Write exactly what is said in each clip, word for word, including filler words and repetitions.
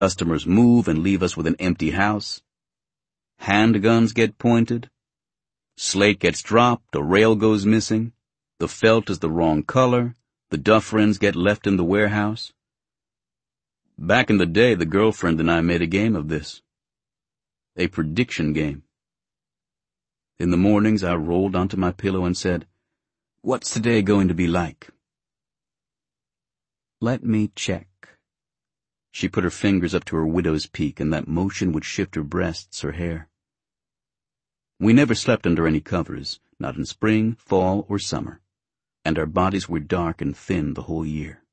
Customers move and leave us with an empty house. Handguns get pointed. Slate gets dropped, a rail goes missing. The felt is the wrong color. The Dufferins get left in the warehouse. Back in the day, the girlfriend and I made a game of this. A prediction game. In the mornings, I rolled onto my pillow and said, "What's today going to be like?" "Let me check." She put her fingers up to her widow's peak, and that motion would shift her breasts, her hair. We never slept under any covers, not in spring, fall, or summer, and our bodies were dark and thin the whole year.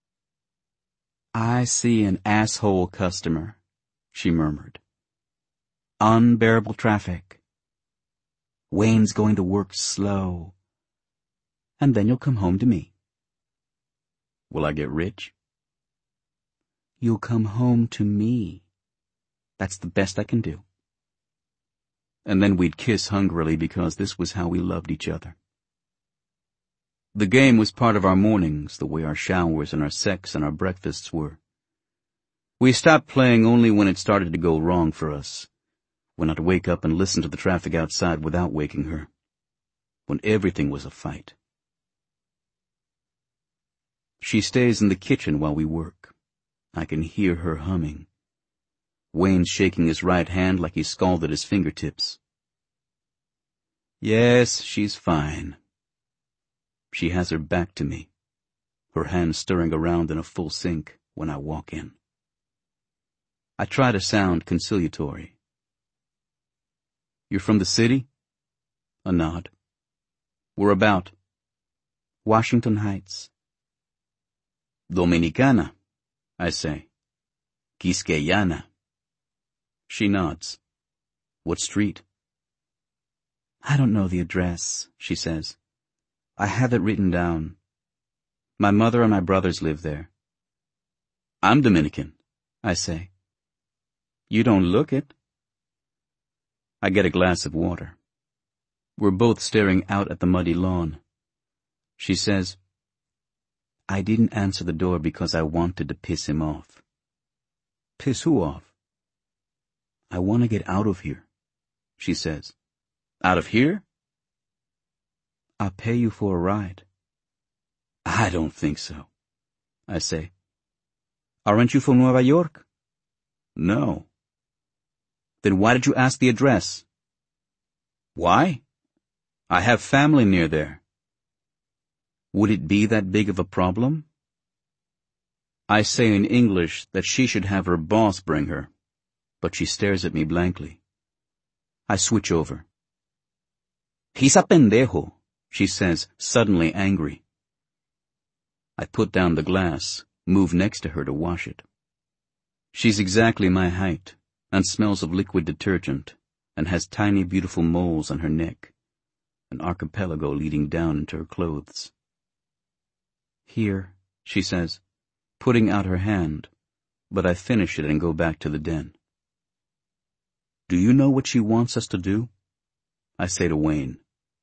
"I see an asshole customer," she murmured. "Unbearable traffic. Wayne's going to work slow. And then you'll come home to me." "Will I get rich?" "You'll come home to me. That's the best I can do." And then we'd kiss hungrily because this was how we loved each other. The game was part of our mornings, the way our showers and our sex and our breakfasts were. We stopped playing only when it started to go wrong for us, when I'd wake up and listen to the traffic outside without waking her, when everything was a fight. She stays in the kitchen while we work. I can hear her humming. Wayne's shaking his right hand like he scalded his fingertips. Yes, she's fine. She has her back to me, her hand stirring around in a full sink when I walk in. I try to sound conciliatory. "You're from the city?" A nod. "Where about?" "Washington Heights." "Dominicana," I say. "Quisqueyana." She nods. "What street?" "I don't know the address," she says. "I have it written down. My mother and my brothers live there." "I'm Dominican," I say. "You don't look it." I get a glass of water. We're both staring out at the muddy lawn. She says, "I didn't answer the door because I wanted to piss him off." "Piss who off?" "I want to get out of here," she says. "Out of here?" "I'll pay you for a ride." "I don't think so," I say. "Aren't you from Nueva York?" "No." "Then why did you ask the address?" "Why? I have family near there." "Would it be that big of a problem?" I say in English that she should have her boss bring her, but she stares at me blankly. I switch over. "He's a pendejo," she says, suddenly angry. I put down the glass, move next to her to wash it. She's exactly my height, and smells of liquid detergent, and has tiny beautiful moles on her neck, an archipelago leading down into her clothes. "Here," she says, putting out her hand, but I finish it and go back to the den. "Do you know what she wants us to do?" I say to Wayne.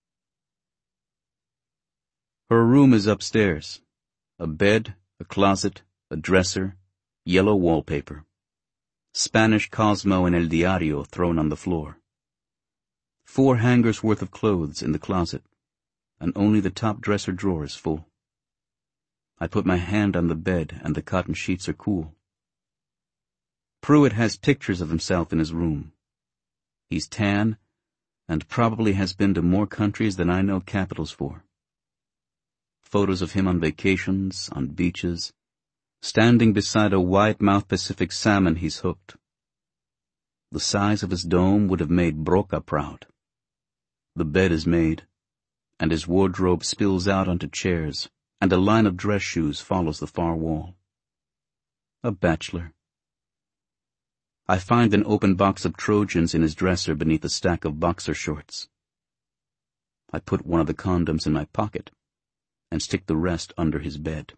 Her room is upstairs. A bed, a closet, a dresser, yellow wallpaper. Spanish Cosmo and El Diario thrown on the floor. Four hangers worth of clothes in the closet, and only the top dresser drawer is full. I put my hand on the bed and the cotton sheets are cool. Pruitt has pictures of himself in his room. He's tan, and probably has been to more countries than I know capitals for. Photos of him on vacations, on beaches, standing beside a wide-mouthed Pacific salmon he's hooked. The size of his dome would have made Broca proud. The bed is made, and his wardrobe spills out onto chairs, and a line of dress shoes follows the far wall. A bachelor. I find an open box of Trojans in his dresser beneath a stack of boxer shorts. I put one of the condoms in my pocket and stick the rest under his bed.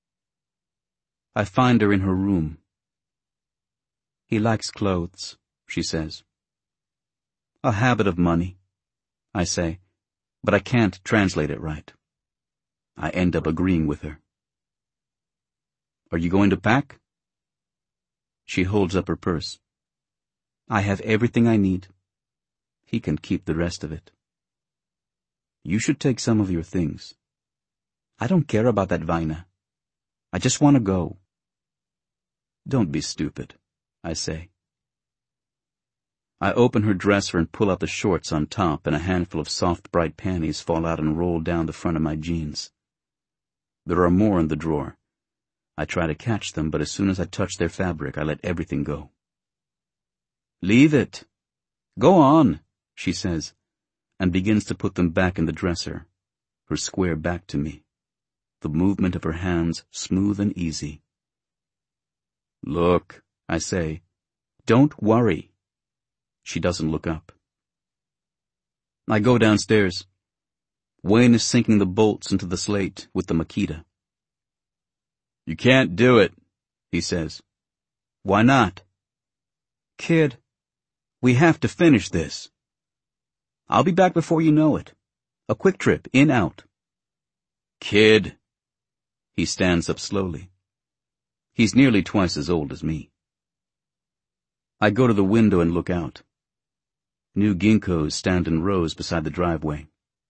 I find her in her room. "He likes clothes," she says. "A habit of money," I say, but I can't translate it right. I end up agreeing with her. "Are you going to pack?" She holds up her purse. I have everything I need. He can keep the rest of it. You should take some of your things. I don't care about that Vaina. I just want to go. Don't be stupid, I say. I open her dresser and pull out the shorts on top, and a handful of soft, bright panties fall out and roll down the front of my jeans. There are more in the drawer. I try to catch them, but as soon as I touch their fabric, I let everything go. Leave it. Go on, she says, and begins to put them back in the dresser, her square back to me, the movement of her hands smooth and easy. Look, I say, don't worry. She doesn't look up. I go downstairs. Wayne is sinking the bolts into the slate with the Makita. You can't do it, he says. Why not? Kid, we have to finish this. I'll be back before you know it. A quick trip, in, out. Kid. He stands up slowly. He's nearly twice as old as me. I go to the window and look out. New ginkgos stand in rows beside the driveway.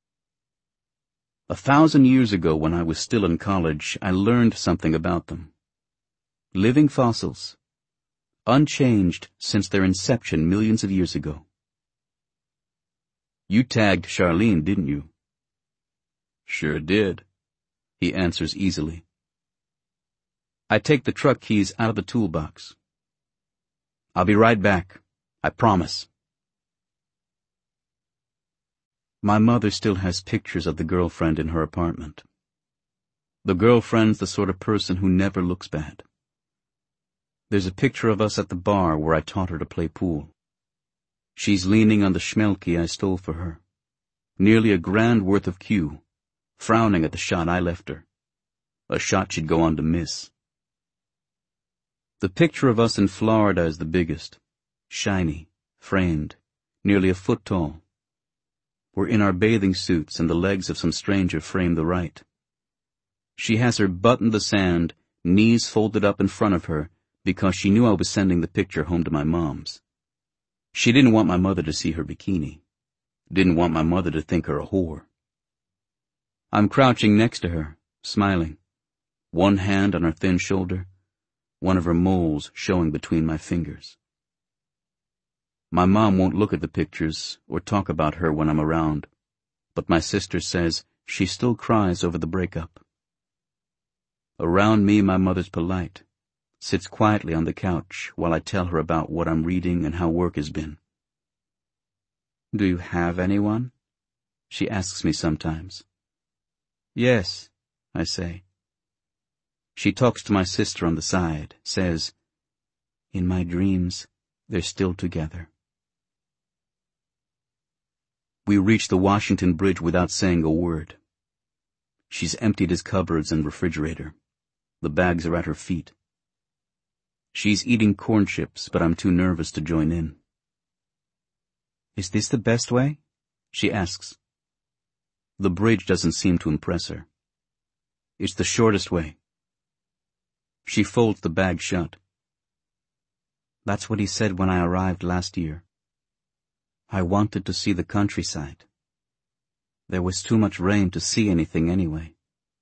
A thousand years ago, when I was still in college, I learned something about them. Living fossils, unchanged since their inception millions of years ago. You tagged Charlene, didn't you? Sure did, he answers easily. I take the truck keys out of the toolbox. I'll be right back, I promise. My mother still has pictures of the girlfriend in her apartment. The girlfriend's the sort of person who never looks bad. There's a picture of us at the bar where I taught her to play pool. She's leaning on the schmelke I stole for her, nearly a grand worth of cue, frowning at the shot I left her, a shot she'd go on to miss. The picture of us in Florida is the biggest, shiny, framed, nearly a foot tall. We're in our bathing suits and the legs of some stranger frame the right. She has her butt in the sand, knees folded up in front of her, because she knew I was sending the picture home to my mom's. She didn't want my mother to see her bikini. Didn't want my mother to think her a whore. I'm crouching next to her, smiling, one hand on her thin shoulder, one of her moles showing between my fingers. My mom won't look at the pictures or talk about her when I'm around, but my sister says she still cries over the breakup. Around me, my mother's polite, sits quietly on the couch while I tell her about what I'm reading and how work has been. Do you have anyone? She asks me sometimes. Yes, I say. She talks to my sister on the side, says, in my dreams, they're still together. We reach the Washington Bridge without saying a word. She's emptied his cupboards and refrigerator. The bags are at her feet. She's eating corn chips, but I'm too nervous to join in. Is this the best way? She asks. The bridge doesn't seem to impress her. It's the shortest way. She folds the bag shut. That's what he said when I arrived last year. I wanted to see the countryside. There was too much rain to see anything anyway.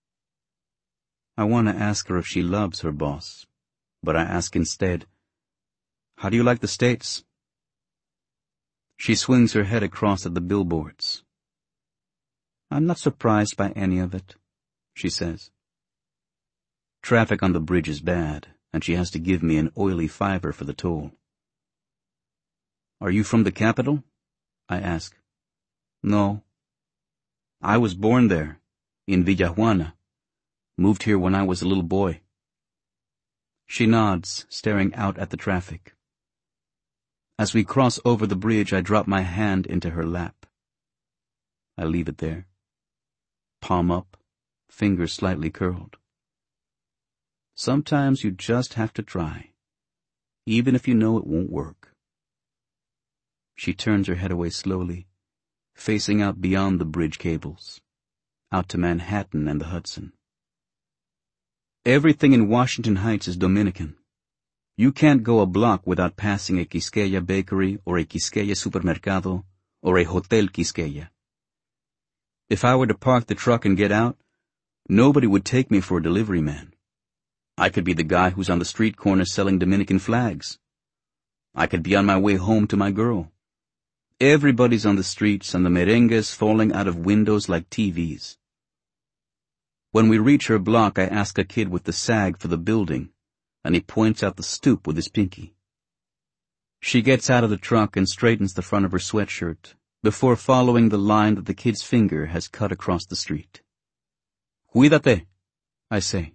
I want to ask her if she loves her boss, but I ask instead, how do you like the States? She swings her head across at the billboards. I'm not surprised by any of it, she says. Traffic on the bridge is bad, and she has to give me an oily fiver for the toll. Are you from the capital? I ask. No. I was born there, in Villajuana. Moved here when I was a little boy. She nods, staring out at the traffic. As we cross over the bridge, I drop my hand into her lap. I leave it there. Palm up, fingers slightly curled. Sometimes you just have to try, even if you know it won't work. She turns her head away slowly, facing out beyond the bridge cables, out to Manhattan and the Hudson. Everything in Washington Heights is Dominican. You can't go a block without passing a Quisqueya bakery or a Quisqueya supermercado or a Hotel Quisqueya. If I were to park the truck and get out, nobody would take me for a delivery man. I could be the guy who's on the street corner selling Dominican flags. I could be on my way home to my girl. Everybody's on the streets and the merengue's falling out of windows like T Vs. When we reach her block, I ask a kid with the sag for the building, and he points out the stoop with his pinky. She gets out of the truck and straightens the front of her sweatshirt before following the line that the kid's finger has cut across the street. Cuídate, I say.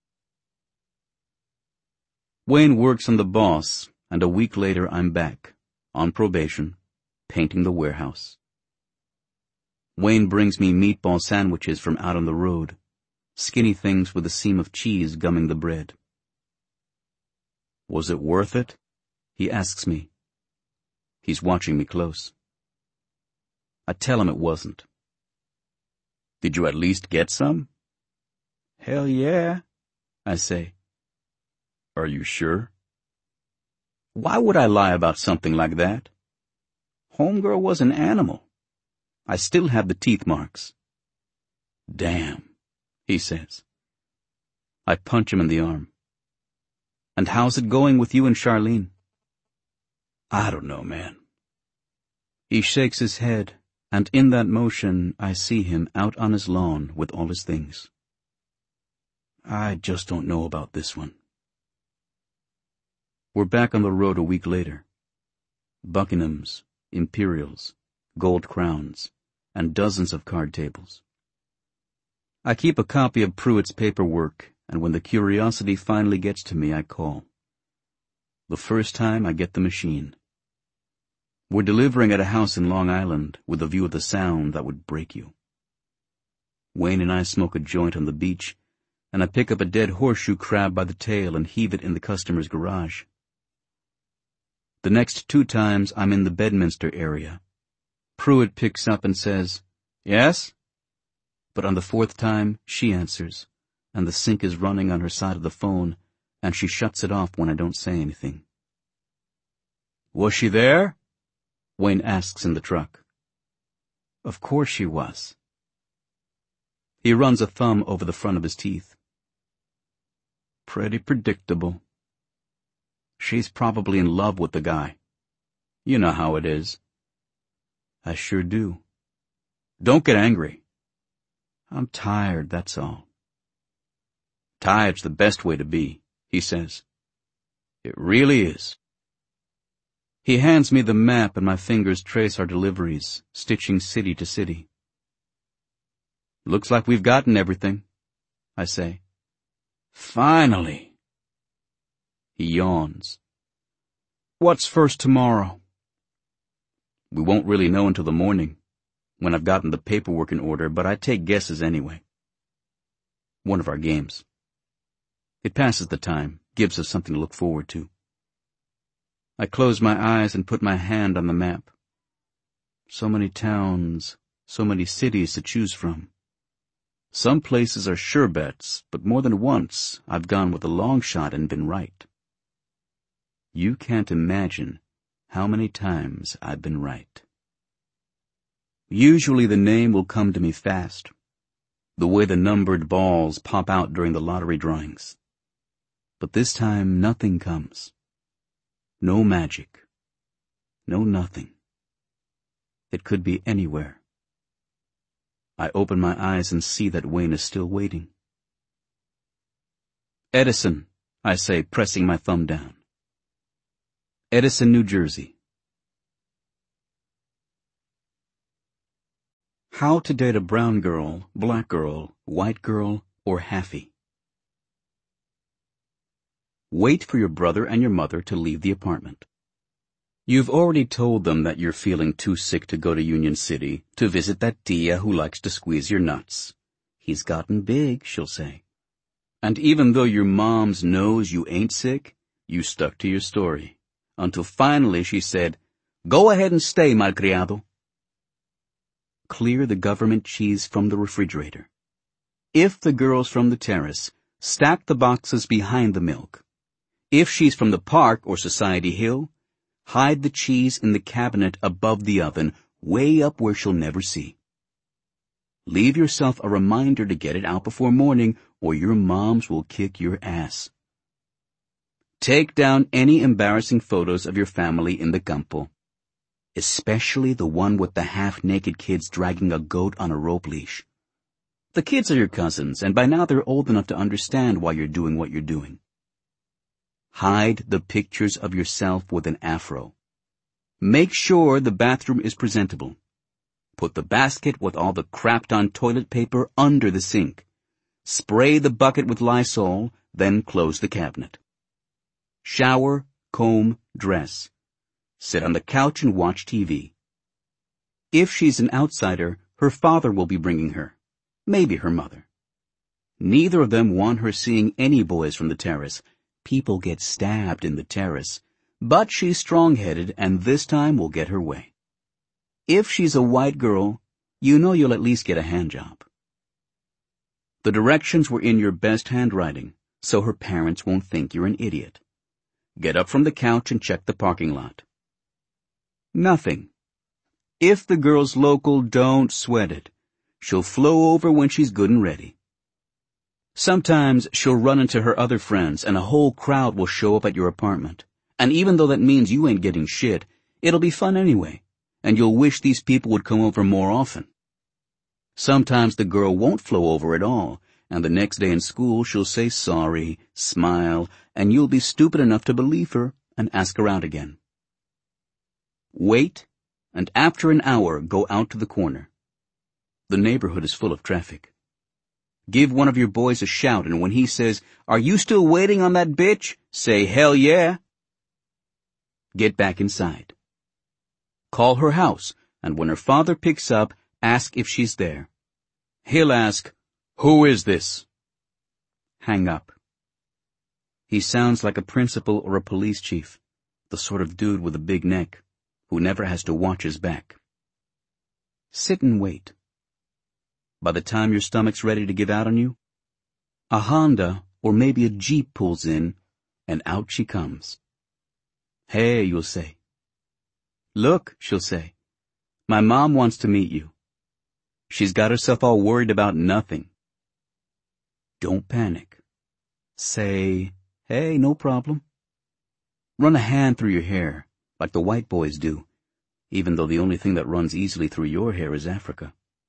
Wayne works on the boss, and a week later I'm back, on probation, painting the warehouse. Wayne brings me meatball sandwiches from out on the road, skinny things with a seam of cheese gumming the bread. Was it worth it? He asks me. He's watching me close. I tell him it wasn't. Did you at least get some? Hell yeah, I say. Are you sure? Why would I lie about something like that? Homegirl was an animal. I still have the teeth marks. Damn, he says. I punch him in the arm. And how's it going with you and Charlene? I don't know, man. He shakes his head, and in that motion I see him out on his lawn with all his things. I just don't know about this one. We're back on the road a week later. Buckinghams, Imperials, Gold Crowns, and dozens of card tables. I keep a copy of Pruitt's paperwork, and when the curiosity finally gets to me, I call. The first time I get the machine. We're delivering at a house in Long Island with a view of the Sound that would break you. Wayne and I smoke a joint on the beach, and I pick up a dead horseshoe crab by the tail and heave it in the customer's garage. The next two times I'm in the Bedminster area. Pruitt picks up and says, "Yes?" But on the fourth time, she answers, and the sink is running on her side of the phone, and she shuts it off when I don't say anything. Was she there? Wayne asks in the truck. Of course she was. He runs a thumb over the front of his teeth. Pretty predictable. She's probably in love with the guy. You know how it is. I sure do. Don't get angry. I'm tired, that's all. Tired's the best way to be, he says. It really is. He hands me the map and my fingers trace our deliveries, stitching city to city. Looks like we've gotten everything, I say. Finally. He yawns. What's first tomorrow? We won't really know until the morning, when I've gotten the paperwork in order, but I take guesses anyway. One of our games. It passes the time, gives us something to look forward to. I close my eyes and put my hand on the map. So many towns, so many cities to choose from. Some places are sure bets, but more than once I've gone with a long shot and been right. You can't imagine how many times I've been right. Usually the name will come to me fast, the way the numbered balls pop out during the lottery drawings. But this time nothing comes. No magic. No nothing. It could be anywhere. I open my eyes and see that Wayne is still waiting. Edison, I say, pressing my thumb down. Edison, New Jersey. How to date a brown girl, black girl, white girl, or halfie. Wait for your brother and your mother to leave the apartment. You've already told them that you're feeling too sick to go to Union City to visit that tia who likes to squeeze your nuts. He's gotten big, she'll say. And even though your mom's knows you ain't sick, you stuck to your story. Until finally she said, "Go ahead and stay, malcriado." Clear the government cheese from the refrigerator. If the girls from the terrace, stack the boxes behind the milk. If she's from the park or Society Hill, hide the cheese in the cabinet above the oven, way up where she'll never see. Leave yourself a reminder to get it out before morning, or your moms will kick your ass. Take down any embarrassing photos of your family in the campo, especially the one with the half-naked kids dragging a goat on a rope leash. The kids are your cousins, and by now they're old enough to understand why you're doing what you're doing. Hide the pictures of yourself with an afro. Make sure the bathroom is presentable. Put the basket with all the crapped-on toilet paper under the sink. Spray the bucket with Lysol, then close the cabinet. Shower, comb, dress. Sit on the couch and watch T V. If she's an outsider, her father will be bringing her. Maybe her mother. Neither of them want her seeing any boys from the terrace. People get stabbed in the terrace. But she's strong-headed and this time will get her way. If she's a white girl, you know you'll at least get a handjob. The directions were in your best handwriting, so her parents won't think you're an idiot. Get up from the couch and check the parking lot. Nothing. If the girl's local, don't sweat it. She'll flow over when she's good and ready. Sometimes she'll run into her other friends and a whole crowd will show up at your apartment. And even though that means you ain't getting shit, it'll be fun anyway, and you'll wish these people would come over more often. Sometimes the girl won't flow over at all, and the next day in school she'll say sorry, smile, and you'll be stupid enough to believe her and ask her out again. Wait, and after an hour go out to the corner. The neighborhood is full of traffic. Give one of your boys a shout, and when he says, "Are you still waiting on that bitch?" say, "Hell yeah." Get back inside. Call her house, and when her father picks up, ask if she's there. He'll ask, "Who is this?" Hang up. He sounds like a principal or a police chief, the sort of dude with a big neck, who never has to watch his back. Sit and wait. By the time your stomach's ready to give out on you, a Honda or maybe a Jeep pulls in, and out she comes. "Hey," you'll say. "Look," she'll say, "my mom wants to meet you. She's got herself all worried about nothing." Don't panic. Say, "Hey, no problem." Run a hand through your hair, like the white boys do, even though the only thing that runs easily through your hair is Africa.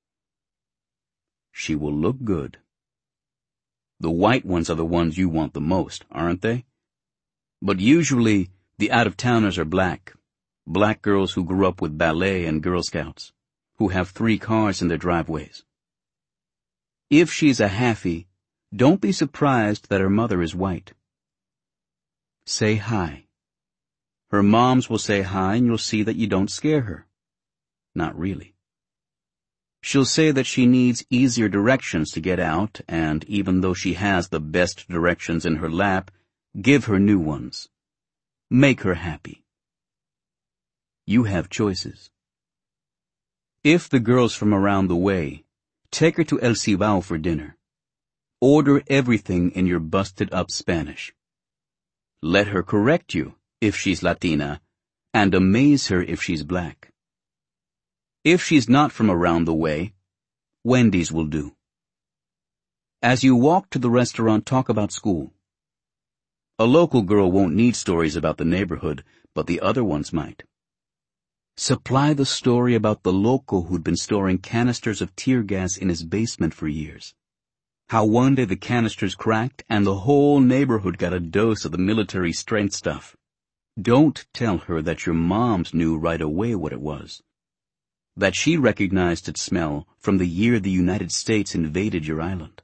She will look good. The white ones are the ones you want the most, aren't they? But usually, the out-of-towners are black. Black girls who grew up with ballet and Girl Scouts, who have three cars in their driveways. If she's a halfie, don't be surprised that her mother is white. Say hi. Her moms will say hi and you'll see that you don't scare her. Not really. She'll say that she needs easier directions to get out, and even though she has the best directions in her lap, give her new ones. Make her happy. You have choices. If the girl's from around the way, take her to El Cibao for dinner. Order everything in your busted-up Spanish. Let her correct you if she's Latina, and amaze her if she's black. If she's not from around the way, Wendy's will do. As you walk to the restaurant, talk about school. A local girl won't need stories about the neighborhood, but the other ones might. Supply the story about the local who'd been storing canisters of tear gas in his basement for years. How one day the canisters cracked and the whole neighborhood got a dose of the military strength stuff. Don't tell her that your moms knew right away what it was. That she recognized its smell from the year the United States invaded your island.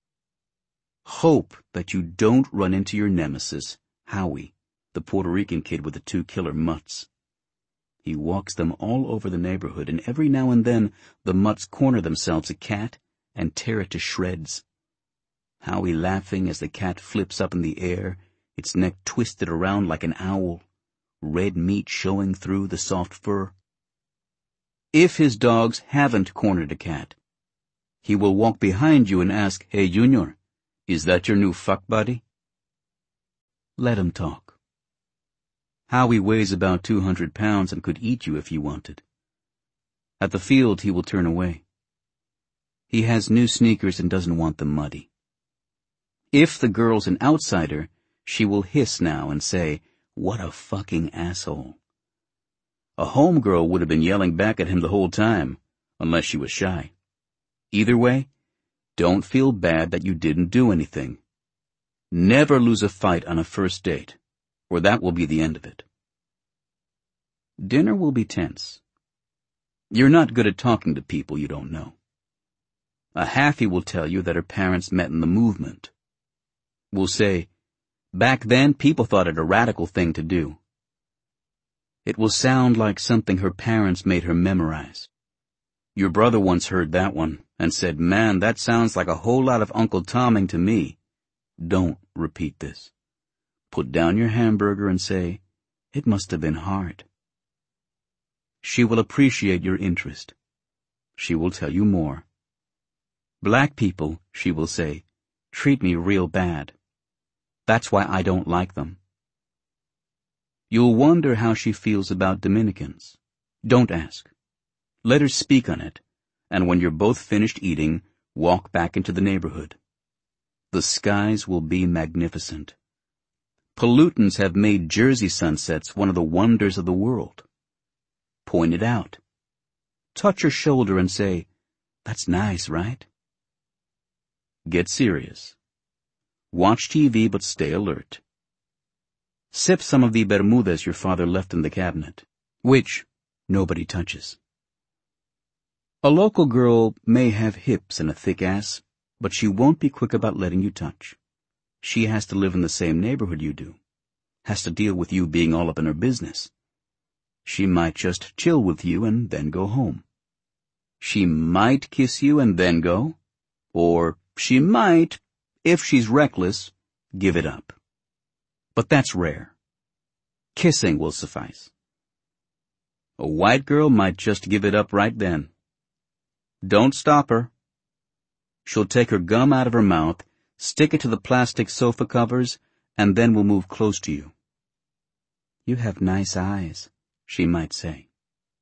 Hope that you don't run into your nemesis, Howie, the Puerto Rican kid with the two killer mutts. He walks them all over the neighborhood, and every now and then the mutts corner themselves a cat and tear it to shreds. Howie laughing as the cat flips up in the air, its neck twisted around like an owl, red meat showing through the soft fur. If his dogs haven't cornered a cat, he will walk behind you and ask, "Hey, Junior, is that your new fuck buddy?" Let him talk. Howie weighs about two hundred pounds and could eat you if he wanted. At the field, he will turn away. He has new sneakers and doesn't want them muddy. If the girl's an outsider, she will hiss now and say, "What a fucking asshole." A homegirl would have been yelling back at him the whole time, unless she was shy. Either way, don't feel bad that you didn't do anything. Never lose a fight on a first date, or that will be the end of it. Dinner will be tense. You're not good at talking to people you don't know. A halfie will tell you that her parents met in the movement. Will say, back then people thought it a radical thing to do. It will sound like something her parents made her memorize. Your brother once heard that one and said, "Man, that sounds like a whole lot of Uncle Tomming to me." Don't repeat this. Put down your hamburger and say, "It must have been hard." She will appreciate your interest. She will tell you more. Black people, she will say, treat me real bad. That's why I don't like them. You'll wonder how she feels about Dominicans. Don't ask. Let her speak on it, and when you're both finished eating, walk back into the neighborhood. The skies will be magnificent. Pollutants have made Jersey sunsets one of the wonders of the world. Point it out. Touch her shoulder and say, "That's nice, right?" Get serious. Watch T V but stay alert. Sip some of the Bermudas your father left in the cabinet, which nobody touches. A local girl may have hips and a thick ass, but she won't be quick about letting you touch. She has to live in the same neighborhood you do, has to deal with you being all up in her business. She might just chill with you and then go home. She might kiss you and then go, or she might, if she's reckless, give it up. But that's rare. Kissing will suffice. A white girl might just give it up right then. Don't stop her. She'll take her gum out of her mouth, stick it to the plastic sofa covers, and then will move close to you. "You have nice eyes," she might say.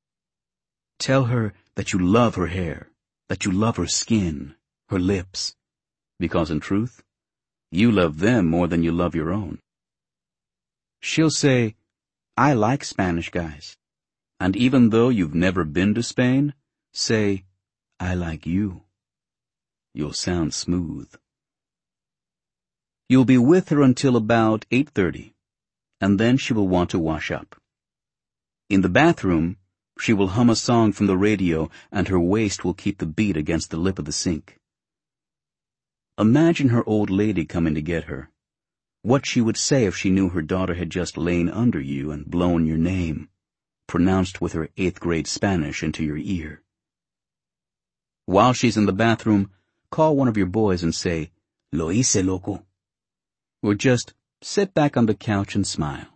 Tell her that you love her hair, that you love her skin, her lips, because in truth, you love them more than you love your own. She'll say, "I like Spanish guys." And even though you've never been to Spain, say, "I like you." You'll sound smooth. You'll be with her until about eight thirty, and then she will want to wash up. In the bathroom, she will hum a song from the radio, and her waist will keep the beat against the lip of the sink. Imagine her old lady coming to get her. What she would say if she knew her daughter had just lain under you and blown your name, pronounced with her eighth grade Spanish, into your ear. While she's in the bathroom, call one of your boys and say, "Lo hice, loco." Or just sit back on the couch and smile.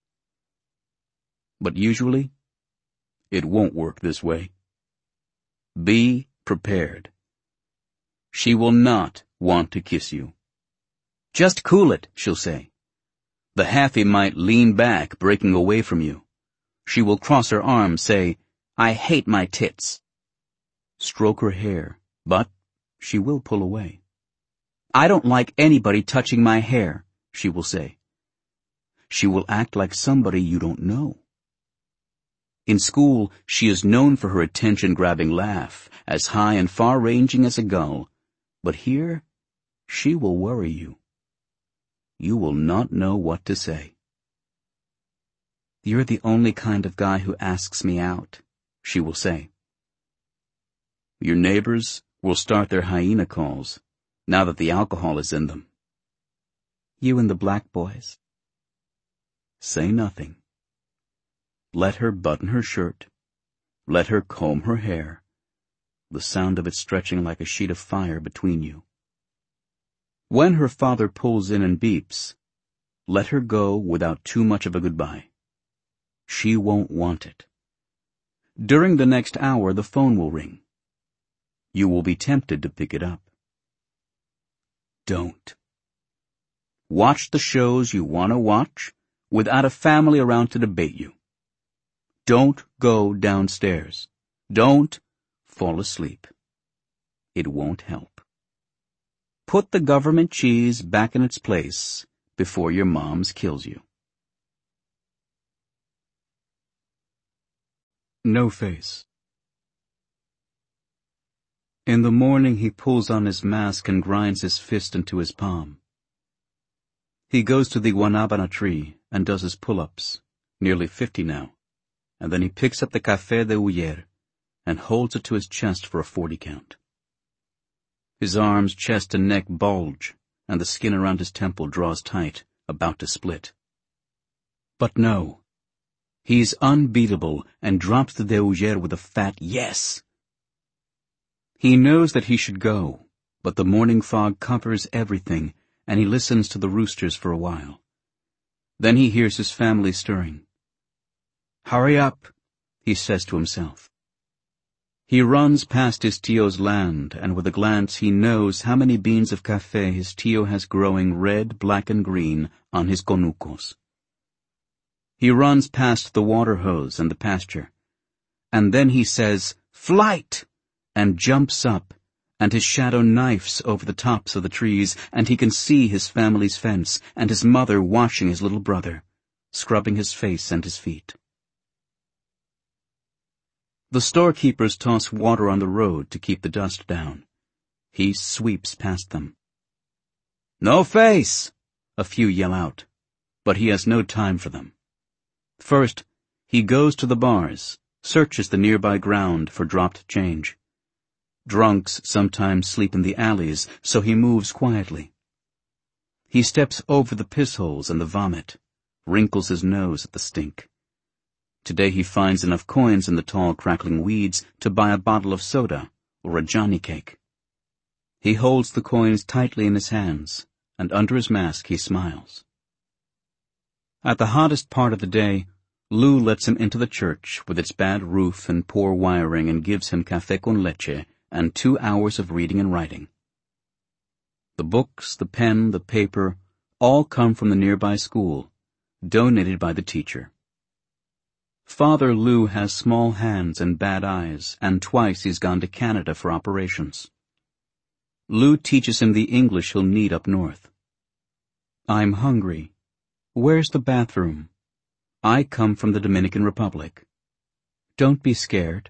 But usually, it won't work this way. Be prepared. She will not want to kiss you. "Just cool it," she'll say. The halfie might lean back, breaking away from you. She will cross her arms, say, "I hate my tits." Stroke her hair, but she will pull away. "I don't like anybody touching my hair," she will say. She will act like somebody you don't know. In school, she is known for her attention-grabbing laugh, as high and far-ranging as a gull. But here, she will worry you. You will not know what to say. "You're the only kind of guy who asks me out," she will say. Your neighbors will start their hyena calls, now that the alcohol is in them. "You and the black boys." Say nothing. Let her button her shirt. Let her comb her hair, the sound of it stretching like a sheet of fire between you. When her father pulls in and beeps, let her go without too much of a goodbye. She won't want it. During the next hour, the phone will ring. You will be tempted to pick it up. Don't. Watch the shows you want to watch without a family around to debate you. Don't go downstairs. Don't fall asleep. It won't help. Put the government cheese back in its place before your mom's kills you. No face. In the morning he pulls on his mask and grinds his fist into his palm. He goes to the guanabana tree and does his pull-ups, nearly fifty now, and then he picks up the Café de Uller and holds it to his chest for a forty count. His arms, chest, and neck bulge, and the skin around his temple draws tight, about to split. But no. He's unbeatable and drops the de Uller with a fat yes. He knows that he should go, but the morning fog covers everything, and he listens to the roosters for a while. Then he hears his family stirring. Hurry up, he says to himself. He runs past his tio's land, and with a glance he knows how many beans of café his tio has growing red, black, and green on his conucos. He runs past the water hose and the pasture, and then he says, "Flight!" and jumps up, and his shadow knifes over the tops of the trees, and he can see his family's fence, and his mother washing his little brother, scrubbing his face and his feet. The storekeepers toss water on the road to keep the dust down. He sweeps past them. "No face!" a few yell out, but he has no time for them. First, he goes to the bars, searches the nearby ground for dropped change. Drunks sometimes sleep in the alleys, so he moves quietly. He steps over the piss holes and the vomit, wrinkles his nose at the stink. Today he finds enough coins in the tall, crackling weeds to buy a bottle of soda or a Johnny cake. He holds the coins tightly in his hands, and under his mask he smiles. At the hottest part of the day, Lou lets him into the church with its bad roof and poor wiring and gives him café con leche and two hours of reading and writing. The books, the pen, the paper, all come from the nearby school, donated by the teacher. Father Lou has small hands and bad eyes, and twice he's gone to Canada for operations. Lou teaches him the English he'll need up north. "I'm hungry. Where's the bathroom? I come from the Dominican Republic. Don't be scared."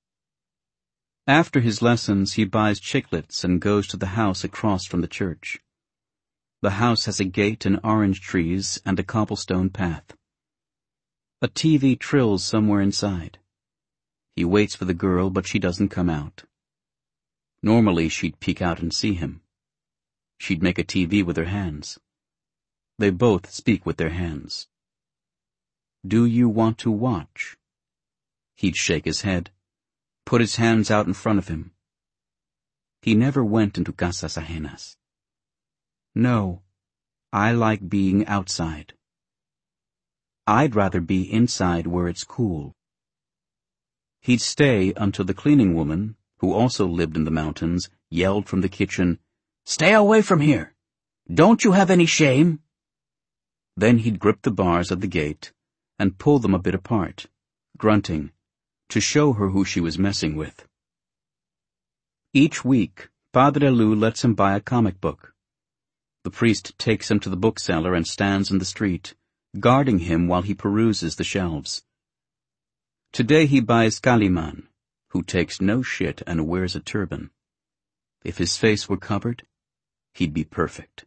After his lessons, he buys chiclets and goes to the house across from the church. The house has a gate and orange trees and a cobblestone path. A T V trills somewhere inside. He waits for the girl, but she doesn't come out. Normally she'd peek out and see him. She'd make a T V with her hands. They both speak with their hands. "Do you want to watch?" He'd shake his head, put his hands out in front of him. He never went into casas ajenas. "No, I like being outside. I'd rather be inside where it's cool." He'd stay until the cleaning woman, who also lived in the mountains, yelled from the kitchen, "Stay away from here! Don't you have any shame?" Then he'd grip the bars of the gate and pull them a bit apart, grunting, to show her who she was messing with. Each week, Padre Lou lets him buy a comic book. The priest takes him to the bookseller and stands in the street, guarding him while he peruses the shelves. Today he buys Kaliman, who takes no shit and wears a turban. If his face were covered, he'd be perfect.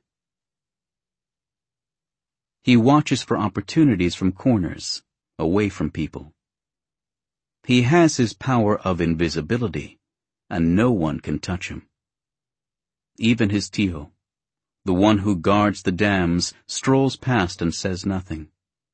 He watches for opportunities from corners, away from people. He has his power of invisibility, and no one can touch him. Even his tio, the one who guards the dams, strolls past and says nothing.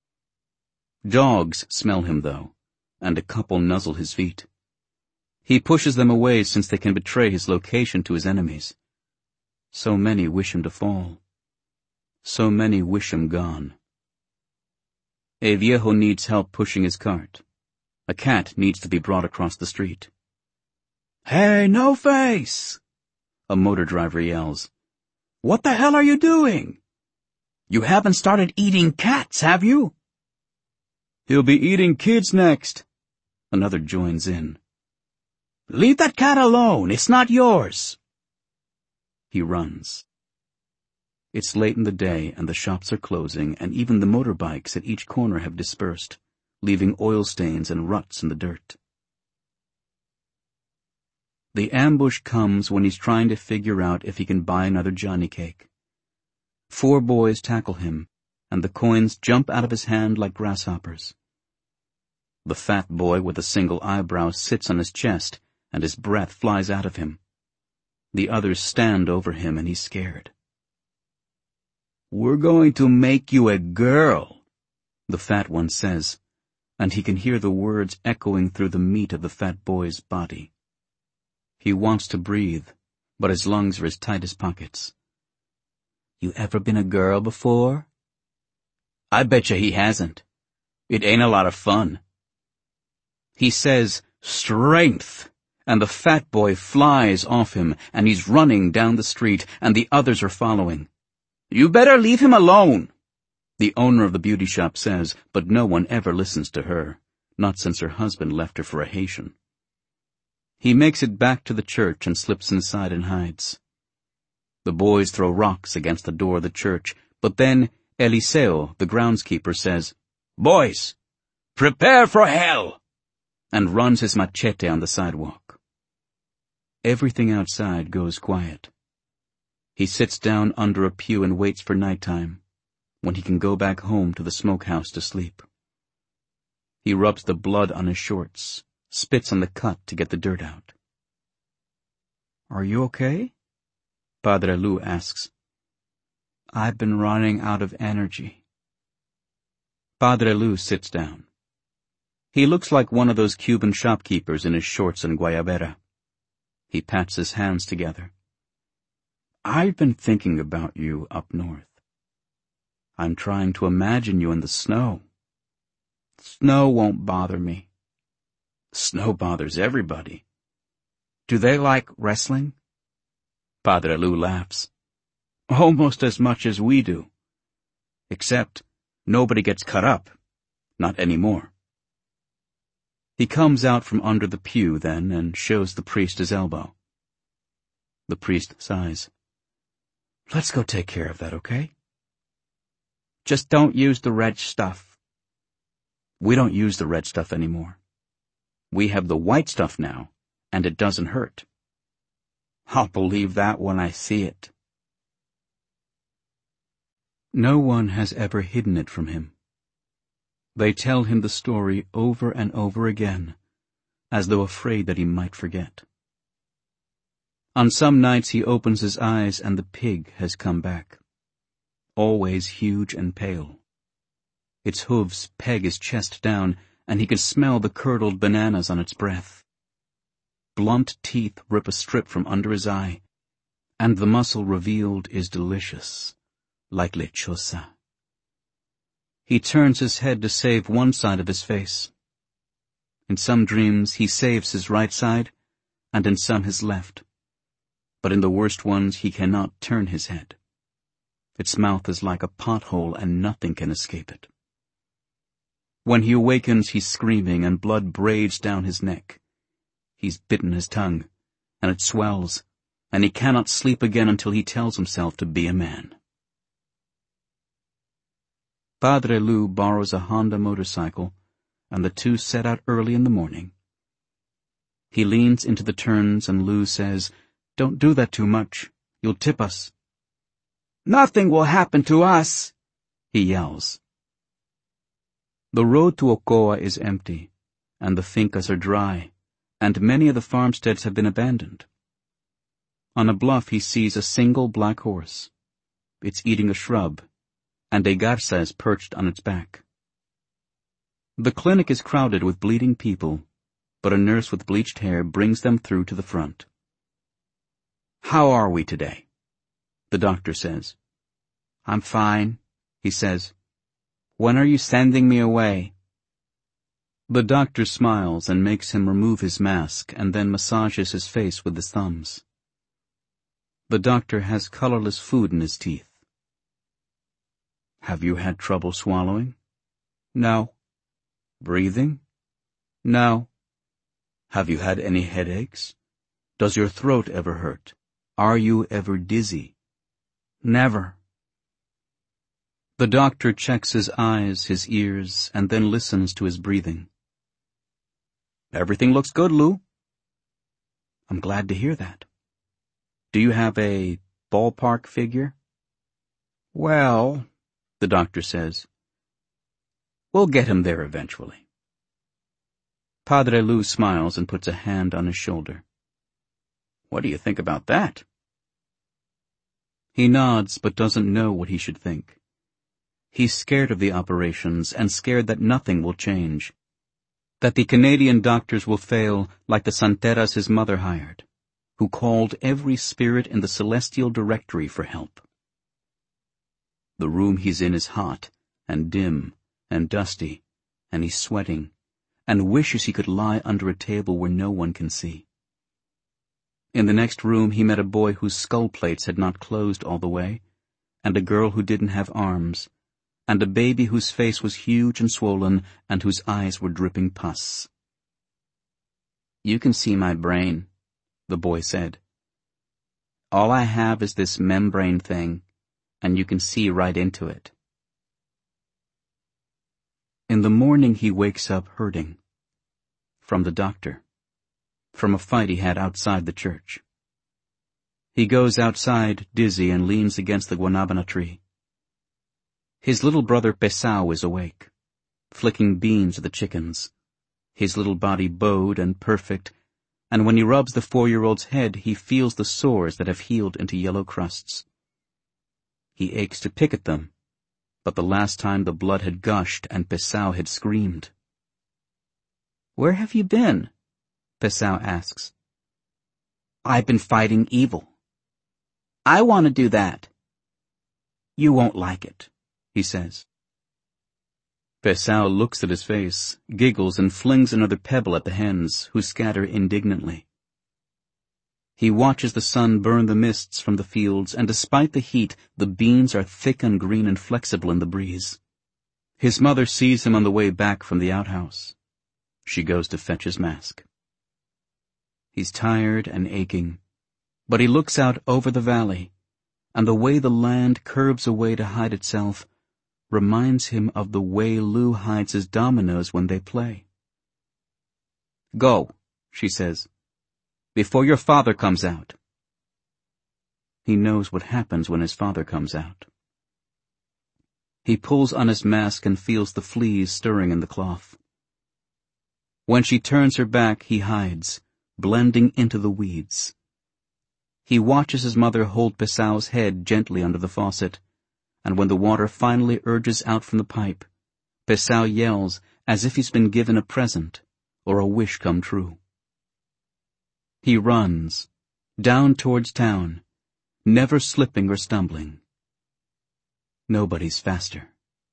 Dogs smell him, though, and a couple nuzzle his feet. He pushes them away since they can betray his location to his enemies. So many wish him to fall. So many wish him gone. A viejo needs help pushing his cart. A cat needs to be brought across the street. "Hey, no face!" a motor driver yells. "What the hell are you doing?" You haven't started eating cats, have you? He'll be eating kids next. Another joins in. Leave that cat alone. It's not yours. He runs. It's late in the day and the shops are closing, and even the motorbikes at each corner have dispersed, leaving oil stains and ruts in the dirt. The ambush comes when he's trying to figure out if he can buy another Johnny cake. Four boys tackle him, and the coins jump out of his hand like grasshoppers. The fat boy with a single eyebrow sits on his chest, and his breath flies out of him. The others stand over him, and he's scared. We're going to make you a girl, the fat one says, and he can hear the words echoing through the meat of the fat boy's body. He wants to breathe, but his lungs are as tight as pockets. You ever been a girl before? I betcha he hasn't. It ain't a lot of fun. He says, strength, and the fat boy flies off him, and he's running down the street, and the others are following. You better leave him alone, the owner of the beauty shop says, but no one ever listens to her, not since her husband left her for a Haitian. He makes it back to the church and slips inside and hides. The boys throw rocks against the door of the church, but then Eliseo, the groundskeeper, says, Boys, prepare for hell, and runs his machete on the sidewalk. Everything outside goes quiet. He sits down under a pew and waits for nighttime, when he can go back home to the smokehouse to sleep. He rubs the blood on his shorts, spits on the cut to get the dirt out. Are you okay? Padre Lou asks. I've been running out of energy. Padre Lou sits down. He looks like one of those Cuban shopkeepers in his shorts and guayabera. He pats his hands together. I've been thinking about you up north. I'm trying to imagine you in the snow. Snow won't bother me. Snow bothers everybody. Do they like wrestling? Padre Lou laughs. Almost as much as we do. Except nobody gets cut up. Not anymore. He comes out from under the pew then and shows the priest his elbow. The priest sighs. Let's go take care of that, okay? Just don't use the red stuff. We don't use the red stuff anymore. We have the white stuff now, and it doesn't hurt. I'll believe that when I see it. No one has ever hidden it from him. They tell him the story over and over again, as though afraid that he might forget. On some nights he opens his eyes and the pig has come back, always huge and pale. Its hooves peg his chest down, and he can smell the curdled bananas on its breath. Blunt teeth rip a strip from under his eye, and the muscle revealed is delicious, like lechosa. He turns his head to save one side of his face. In some dreams he saves his right side, and in some his left. But in the worst ones he cannot turn his head. Its mouth is like a pothole and nothing can escape it. When he awakens he's screaming and blood braids down his neck. He's bitten his tongue, and it swells, and he cannot sleep again until he tells himself to be a man. Padre Lou borrows a Honda motorcycle, and the two set out early in the morning. He leans into the turns and Lou says, Don't do that too much. You'll tip us. Nothing will happen to us, he yells. The road to Ocoa is empty, and the fincas are dry, and many of the farmsteads have been abandoned. On a bluff he sees a single black horse. It's eating a shrub, and a garza is perched on its back. The clinic is crowded with bleeding people, but a nurse with bleached hair brings them through to the front. How are we today? The doctor says. I'm fine, he says. When are you sending me away? The doctor smiles and makes him remove his mask and then massages his face with his thumbs. The doctor has colorless food in his teeth. Have you had trouble swallowing? No. Breathing? No. Have you had any headaches? Does your throat ever hurt? Are you ever dizzy? Never. The doctor checks his eyes, his ears, and then listens to his breathing. Everything looks good, Lou. I'm glad to hear that. Do you have a ballpark figure? Well, the doctor says, we'll get him there eventually. Padre Lou smiles and puts a hand on his shoulder. What do you think about that? He nods but doesn't know what he should think. He's scared of the operations and scared that nothing will change. That the Canadian doctors will fail like the Santeras his mother hired, who called every spirit in the celestial directory for help. The room he's in is hot and dim and dusty, and he's sweating, and wishes he could lie under a table where no one can see. In the next room he met a boy whose skull plates had not closed all the way, and a girl who didn't have arms, and a baby whose face was huge and swollen and whose eyes were dripping pus. You can see my brain, the boy said. All I have is this membrane thing, and you can see right into it. In the morning he wakes up hurting. From the doctor. From a fight he had outside the church. He goes outside, dizzy, and leans against the guanabana tree. His little brother Pesao is awake, flicking beans at the chickens, his little body bowed and perfect, and when he rubs the four-year-old's head he feels the sores that have healed into yellow crusts. He aches to pick at them, but the last time the blood had gushed and Pesao had screamed. Where have you been? Pesao asks. I've been fighting evil. I want to do that. You won't like it, he says. Pesao looks at his face, giggles, and flings another pebble at the hens, who scatter indignantly. He watches the sun burn the mists from the fields, and despite the heat, the beans are thick and green and flexible in the breeze. His mother sees him on the way back from the outhouse. She goes to fetch his mask. He's tired and aching, but he looks out over the valley, and the way the land curves away to hide itself reminds him of the way Lou hides his dominoes when they play. Go, she says, before your father comes out. He knows what happens when his father comes out. He pulls on his mask and feels the fleas stirring in the cloth. When she turns her back, he hides, blending into the weeds. He watches his mother hold Pesao's head gently under the faucet, and when the water finally urges out from the pipe, Pesao yells as if he's been given a present or a wish come true. He runs, down towards town, never slipping or stumbling. Nobody's faster.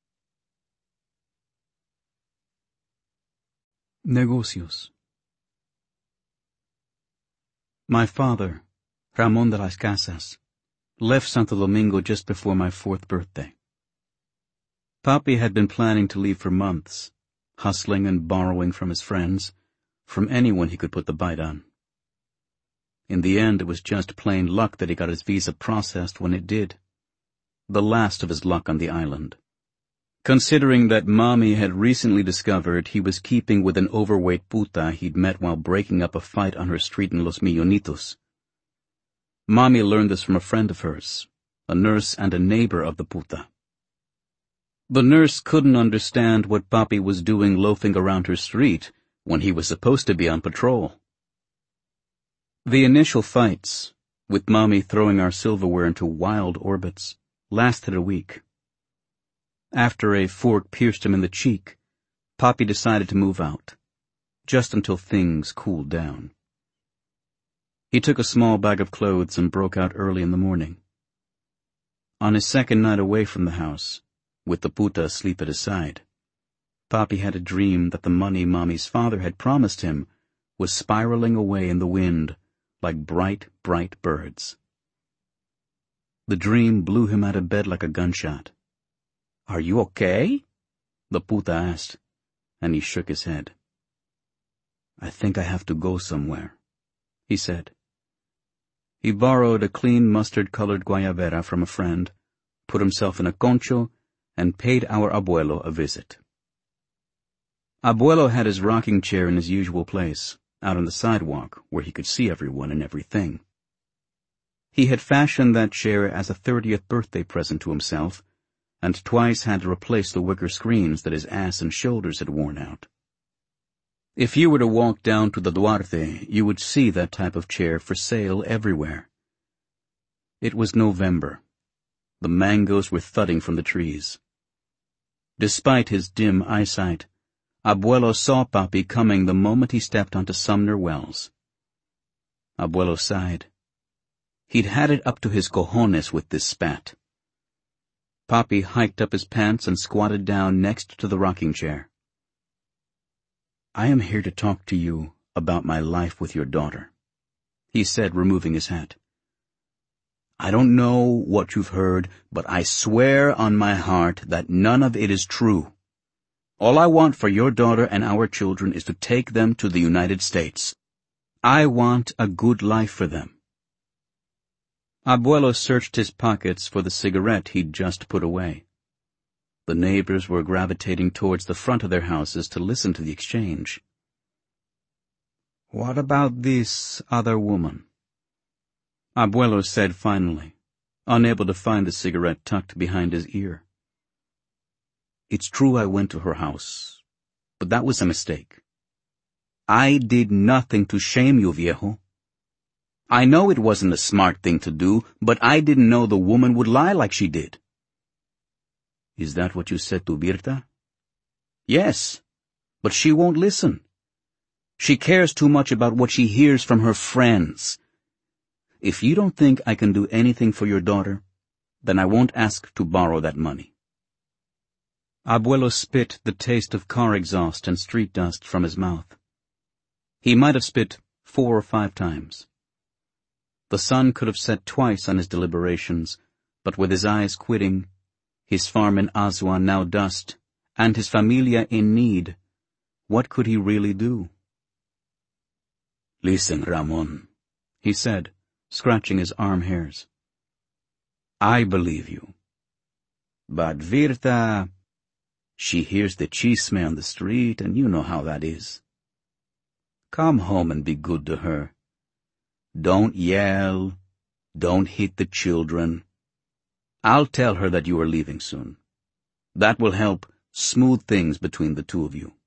Negocios. My father, Ramon de las Casas, left Santo Domingo just before my fourth birthday. Papi had been planning to leave for months, hustling and borrowing from his friends, from anyone he could put the bite on. In the end, it was just plain luck that he got his visa processed when it did. The last of his luck on the island. Considering that Mommy had recently discovered he was keeping with an overweight puta he'd met while breaking up a fight on her street in Los Millonitos. Mommy learned this from a friend of hers, a nurse and a neighbor of the puta. The nurse couldn't understand what Papi was doing loafing around her street when he was supposed to be on patrol. The initial fights, with Mommy throwing our silverware into wild orbits, lasted a week. After a fork pierced him in the cheek, Papi decided to move out, just until things cooled down. He took a small bag of clothes and broke out early in the morning. On his second night away from the house, with the puta asleep at his side, Papi had a dream that the money Mommy's father had promised him was spiraling away in the wind like bright, bright birds. The dream blew him out of bed like a gunshot. "Are you okay?" the puta asked, and he shook his head. "I think I have to go somewhere," he said. He borrowed a clean mustard-colored guayabera from a friend, put himself in a concho, and paid our abuelo a visit. Abuelo had his rocking chair in his usual place, out on the sidewalk where he could see everyone and everything. He had fashioned that chair as a thirtieth birthday present to himself, and twice had to replace the wicker screens that his ass and shoulders had worn out. If you were to walk down to the Duarte, you would see that type of chair for sale everywhere. It was November. The mangoes were thudding from the trees. Despite his dim eyesight, Abuelo saw Papi coming the moment he stepped onto Sumner Wells. Abuelo sighed. He'd had it up to his cojones with this spat. Papi hiked up his pants and squatted down next to the rocking chair. "I am here to talk to you about my life with your daughter," he said, removing his hat. "I don't know what you've heard, but I swear on my heart that none of it is true. All I want for your daughter and our children is to take them to the United States. I want a good life for them." Abuelo searched his pockets for the cigarette he'd just put away. The neighbors were gravitating towards the front of their houses to listen to the exchange. "What about this other woman?" Abuelo said finally, unable to find the cigarette tucked behind his ear. "It's true I went to her house, but that was a mistake. I did nothing to shame you, viejo. I know it wasn't a smart thing to do, but I didn't know the woman would lie like she did." "Is that what you said to Virta?" "Yes, but she won't listen. She cares too much about what she hears from her friends. If you don't think I can do anything for your daughter, then I won't ask to borrow that money." Abuelo spit the taste of car exhaust and street dust from his mouth. He might have spit four or five times. The sun could have set twice on his deliberations, but with his eyes quitting, his farm in Azua now dust, and his familia in need, what could he really do? "Listen, Ramon," he said, scratching his arm hairs. "I believe you. But Virta, she hears the chisme on the street, and you know how that is. Come home and be good to her. Don't yell. Don't hit the children. I'll tell her that you are leaving soon. That will help smooth things between the two of you."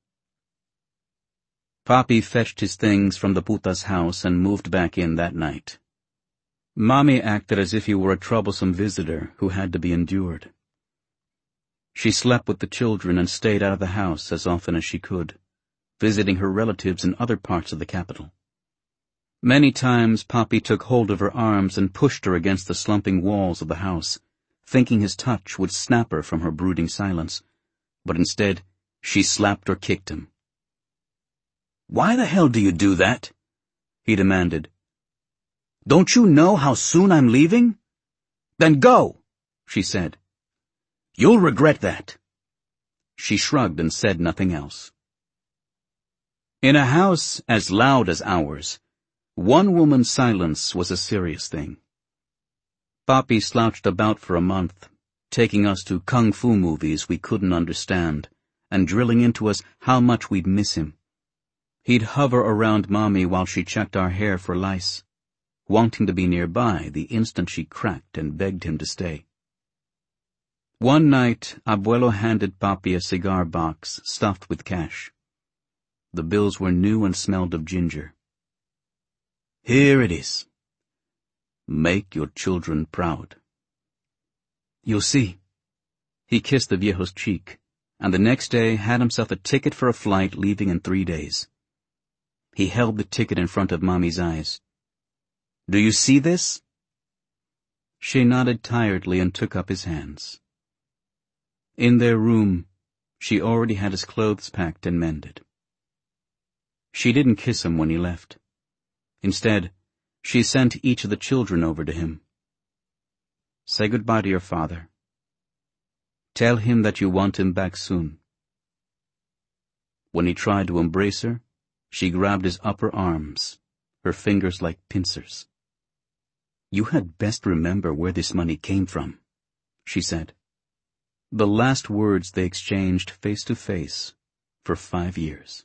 Papi fetched his things from the puta's house and moved back in that night. Mommy acted as if he were a troublesome visitor who had to be endured. She slept with the children and stayed out of the house as often as she could, visiting her relatives in other parts of the capital. Many times Papi took hold of her arms and pushed her against the slumping walls of the house, thinking his touch would snap her from her brooding silence, but instead she slapped or kicked him. "Why the hell do you do that?" he demanded. "Don't you know how soon I'm leaving?" "Then go," she said. "You'll regret that." She shrugged and said nothing else. In a house as loud as ours, one woman's silence was a serious thing. Papi slouched about for a month, taking us to kung fu movies we couldn't understand, and drilling into us how much we'd miss him. He'd hover around Mommy while she checked our hair for lice, wanting to be nearby the instant she cracked and begged him to stay. One night, Abuelo handed Papi a cigar box stuffed with cash. The bills were new and smelled of ginger. "Here it is. Make your children proud." "You'll see." He kissed the viejo's cheek, and the next day had himself a ticket for a flight leaving in three days. He held the ticket in front of Mommy's eyes. "Do you see this?" She nodded tiredly and took up his hands. In their room, she already had his clothes packed and mended. She didn't kiss him when he left. Instead, she sent each of the children over to him. "Say goodbye to your father. Tell him that you want him back soon." When he tried to embrace her, she grabbed his upper arms, her fingers like pincers. "You had best remember where this money came from," she said. The last words they exchanged face to face for five years.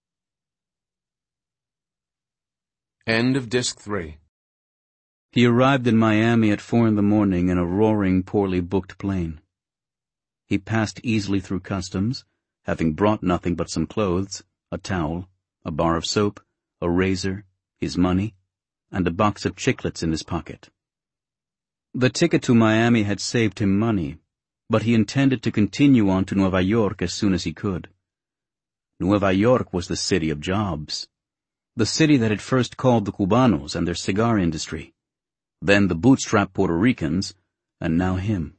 End of Disc three. He arrived in Miami at four in the morning in a roaring, poorly booked plane. He passed easily through customs, having brought nothing but some clothes, a towel, a bar of soap, a razor, his money, and a box of chiclets in his pocket. The ticket to Miami had saved him money, but he intended to continue on to Nueva York as soon as he could. Nueva York was the city of jobs, the city that had first called the Cubanos and their cigar industry, then the bootstrap Puerto Ricans, and now him.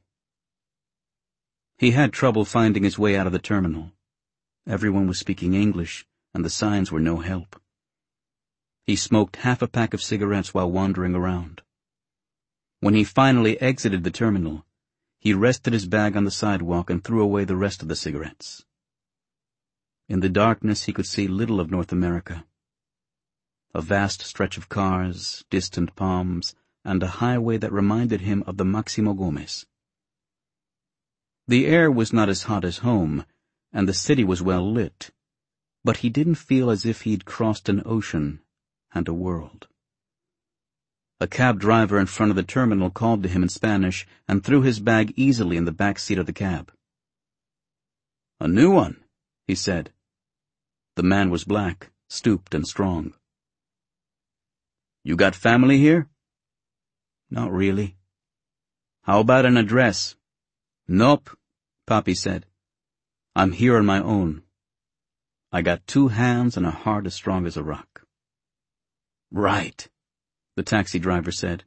He had trouble finding his way out of the terminal. Everyone was speaking English, and the signs were no help. He smoked half a pack of cigarettes while wandering around. When he finally exited the terminal, he rested his bag on the sidewalk and threw away the rest of the cigarettes. In the darkness he could see little of North America. A vast stretch of cars, distant palms, and a highway that reminded him of the Maximo Gomez. The air was not as hot as home, and the city was well lit, but he didn't feel as if he'd crossed an ocean and a world. A cab driver in front of the terminal called to him in Spanish and threw his bag easily in the back seat of the cab. "A new one," he said. The man was black, stooped and strong. "You got family here?" "Not really." "How about an address?" "Nope," Papi said. "I'm here on my own. I got two hands and a heart as strong as a rock." "Right," the taxi driver said.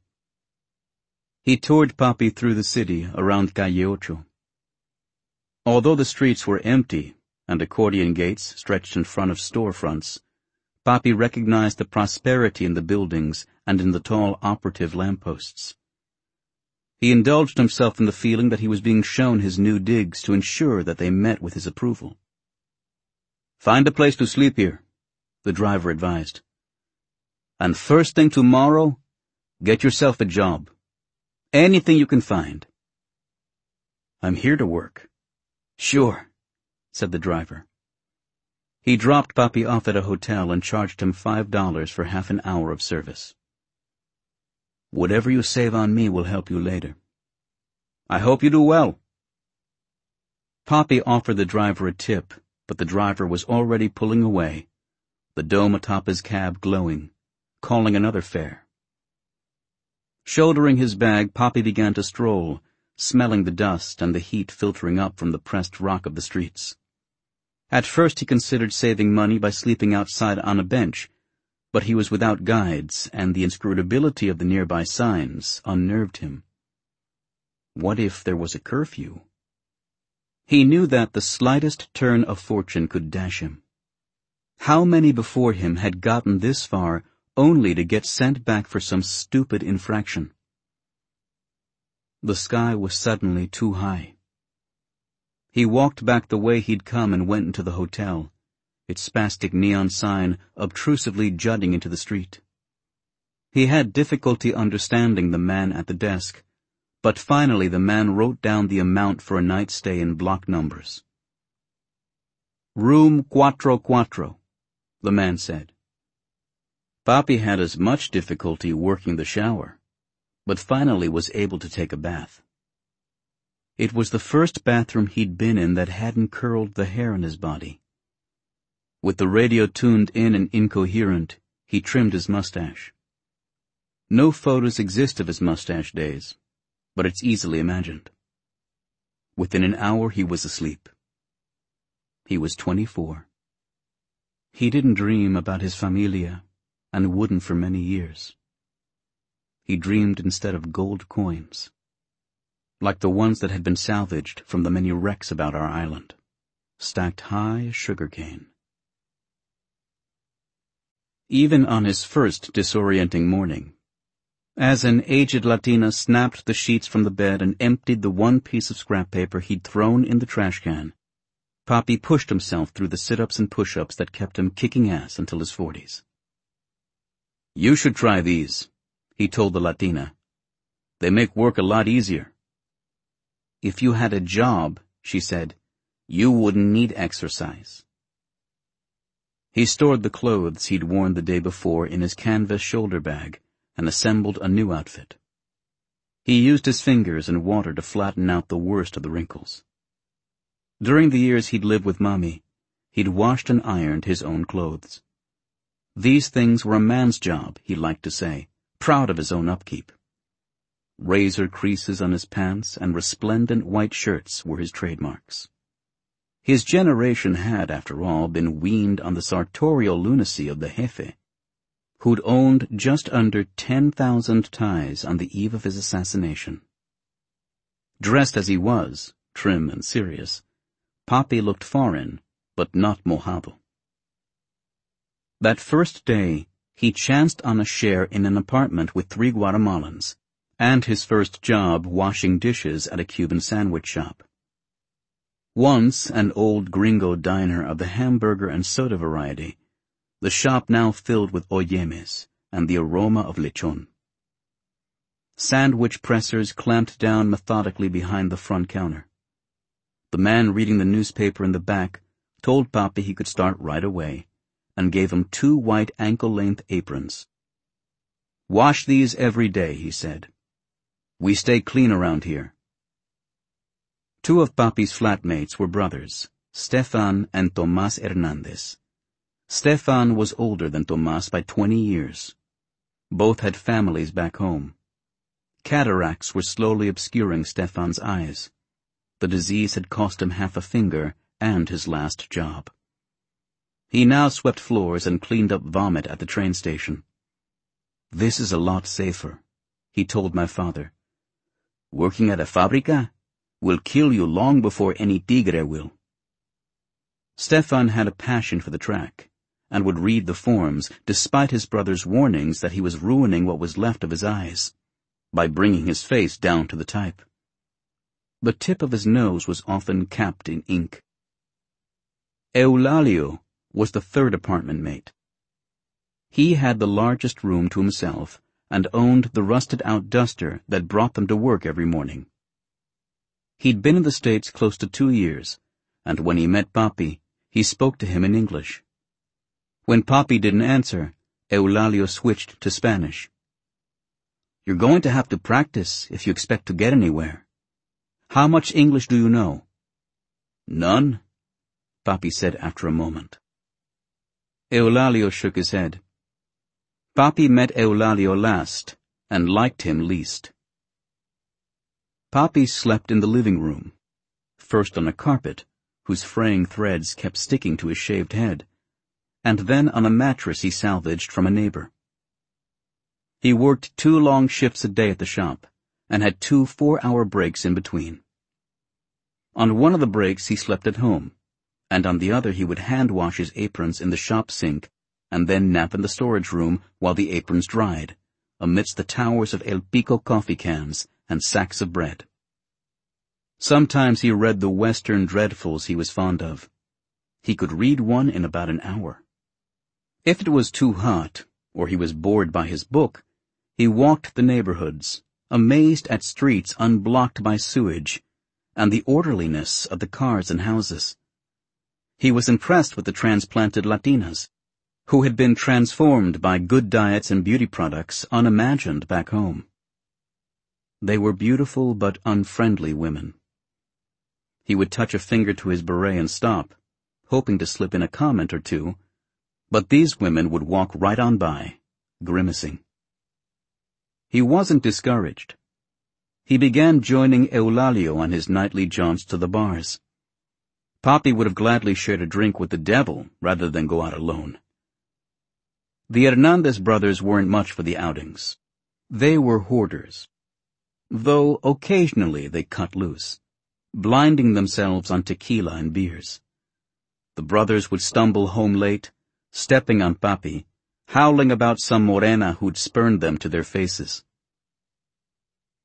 He toured Papi through the city around Calle Ocho. Although the streets were empty and accordion gates stretched in front of storefronts, Papi recognized the prosperity in the buildings and in the tall operative lampposts. He indulged himself in the feeling that he was being shown his new digs to ensure that they met with his approval. "Find a place to sleep here," the driver advised. "And first thing tomorrow, get yourself a job. Anything you can find." "I'm here to work." "Sure," said the driver. He dropped Papi off at a hotel and charged him five dollars for half an hour of service. "Whatever you save on me will help you later." "I hope you do well." Papi offered the driver a tip, but the driver was already pulling away, the dome atop his cab glowing, calling another fare. Shouldering his bag, Papi began to stroll, smelling the dust and the heat filtering up from the pressed rock of the streets. At first he considered saving money by sleeping outside on a bench, but he was without guides, and the inscrutability of the nearby signs unnerved him. What if there was a curfew? He knew that the slightest turn of fortune could dash him. How many before him had gotten this far only to get sent back for some stupid infraction? The sky was suddenly too high. He walked back the way he'd come and went into the hotel, its spastic neon sign obtrusively jutting into the street. He had difficulty understanding the man at the desk, but finally the man wrote down the amount for a night stay in block numbers. "Room cuatro cuatro," the man said. Papi had as much difficulty working the shower, but finally was able to take a bath. It was the first bathroom he'd been in that hadn't curled the hair on his body. With the radio tuned in and incoherent, he trimmed his mustache. No photos exist of his mustache days, but it's easily imagined. Within an hour he was asleep. He was twenty-four. He didn't dream about his familia, and wouldn't for many years. He dreamed instead of gold coins, like the ones that had been salvaged from the many wrecks about our island, stacked high as sugarcane. Even on his first disorienting morning, As an aged Latina snapped the sheets from the bed and emptied the one piece of scrap paper he'd thrown in the trash can, Papi pushed himself through the sit-ups and push-ups that kept him kicking ass until his forties. "You should try these," he told the Latina. "They make work a lot easier." "If you had a job," she said, "you wouldn't need exercise." He stored the clothes he'd worn the day before in his canvas shoulder bag and assembled a new outfit. He used his fingers and water to flatten out the worst of the wrinkles. During the years he'd lived with Mommy, he'd washed and ironed his own clothes. These things were a man's job, he liked to say, proud of his own upkeep. Razor creases on his pants and resplendent white shirts were his trademarks. His generation had, after all, been weaned on the sartorial lunacy of the Jefe, who'd owned just under ten thousand ties on the eve of his assassination. Dressed as he was, trim and serious, Papi looked foreign, but not mojado. That first day, he chanced on a share in an apartment with three Guatemalans, and his first job washing dishes at a Cuban sandwich shop. Once an old gringo diner of the hamburger and soda variety, the shop now filled with oyemes and the aroma of lechon. Sandwich pressers clamped down methodically behind the front counter. The man reading the newspaper in the back told Papi he could start right away, and gave him two white ankle-length aprons. "Wash these every day," he said. "We stay clean around here." Two of Papi's flatmates were brothers, Stefan and Tomás Hernández. Stefan was older than Tomás by twenty years. Both had families back home. Cataracts were slowly obscuring Stefan's eyes. The disease had cost him half a finger and his last job. He now swept floors and cleaned up vomit at the train station. "This is a lot safer," he told my father. "Working at a fábrica will kill you long before any tigre will." Stefan had a passion for the track, and would read the forms, despite his brother's warnings that he was ruining what was left of his eyes, by bringing his face down to the type. The tip of his nose was often capped in ink. Eulalio was the third apartment mate. He had the largest room to himself and owned the rusted-out duster that brought them to work every morning. He'd been in the States close to two years, and when he met Papi, he spoke to him in English. When Papi didn't answer, Eulalio switched to Spanish. "You're going to have to practice if you expect to get anywhere. How much English do you know?" "None," Papi said after a moment. Eulalio shook his head. Papi met Eulalio last, and liked him least. Papi slept in the living room, first on a carpet, whose fraying threads kept sticking to his shaved head, and then on a mattress he salvaged from a neighbor. He worked two long shifts a day at the shop, and had two four-hour breaks in between. On one of the breaks he slept at home, and on the other he would hand-wash his aprons in the shop sink and then nap in the storage room while the aprons dried, amidst the towers of El Pico coffee cans and sacks of bread. Sometimes he read the Western dreadfuls he was fond of. He could read one in about an hour. If it was too hot, or he was bored by his book, he walked the neighborhoods, amazed at streets unblocked by sewage, and the orderliness of the cars and houses. He was impressed with the transplanted Latinas, who had been transformed by good diets and beauty products unimagined back home. They were beautiful but unfriendly women. He would touch a finger to his beret and stop, hoping to slip in a comment or two, but these women would walk right on by, grimacing. He wasn't discouraged. He began joining Eulalio on his nightly jaunts to the bars. Papi would have gladly shared a drink with the devil rather than go out alone. The Hernandez brothers weren't much for the outings. They were hoarders, though occasionally they cut loose, blinding themselves on tequila and beers. The brothers would stumble home late, stepping on Papi, howling about some morena who'd spurned them to their faces.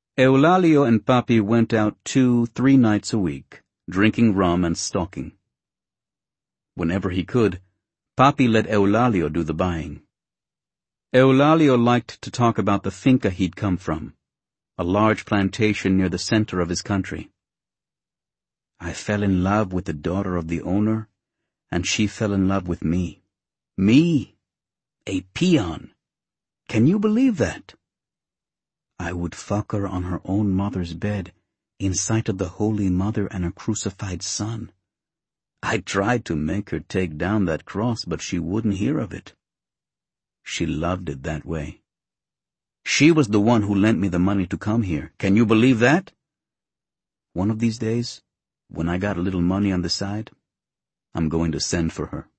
Eulalio and Papi went out two, three nights a week, drinking rum and stalking. Whenever he could, Papi let Eulalio do the buying. Eulalio liked to talk about the finca he'd come from, a large plantation near the center of his country. I fell in love with the daughter of the owner, and she fell in love with me. Me, a peon. Can you believe that? I would fuck her on her own mother's bed, in sight of the Holy Mother and her crucified son. I tried to make her take down that cross, but she wouldn't hear of it. She loved it that way. She was the one who lent me the money to come here. Can you believe that? One of these days, when I got a little money on the side, I'm going to send for her.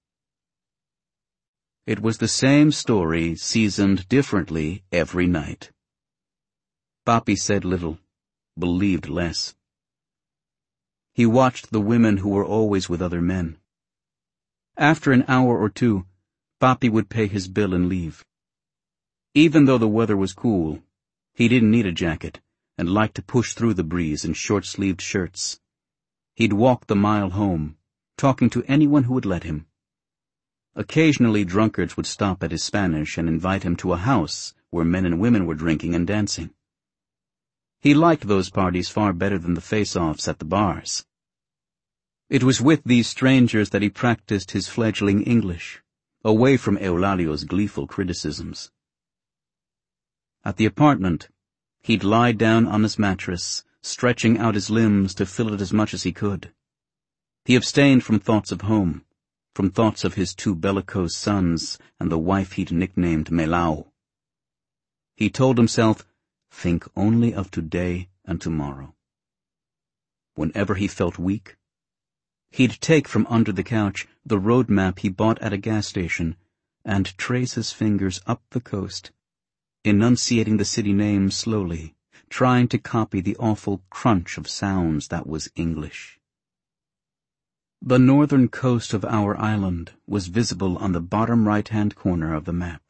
It was the same story, seasoned differently every night. Papi said little, believed less. He watched the women who were always with other men. After an hour or two, Papi would pay his bill and leave. Even though the weather was cool, he didn't need a jacket and liked to push through the breeze in short-sleeved shirts. He'd walk the mile home, talking to anyone who would let him. Occasionally drunkards would stop at his Spanish and invite him to a house where men and women were drinking and dancing. He liked those parties far better than the face-offs at the bars. It was with these strangers that he practiced his fledgling English, away from Eulalio's gleeful criticisms. At the apartment, he'd lie down on his mattress, stretching out his limbs to fill it as much as he could. He abstained from thoughts of home, from thoughts of his two bellicose sons and the wife he'd nicknamed Melao. He told himself, think only of today and tomorrow. Whenever he felt weak, he'd take from under the couch the road map he bought at a gas station and trace his fingers up the coast, enunciating the city names slowly, trying to copy the awful crunch of sounds that was English. The northern coast of our island was visible on the bottom right-hand corner of the map.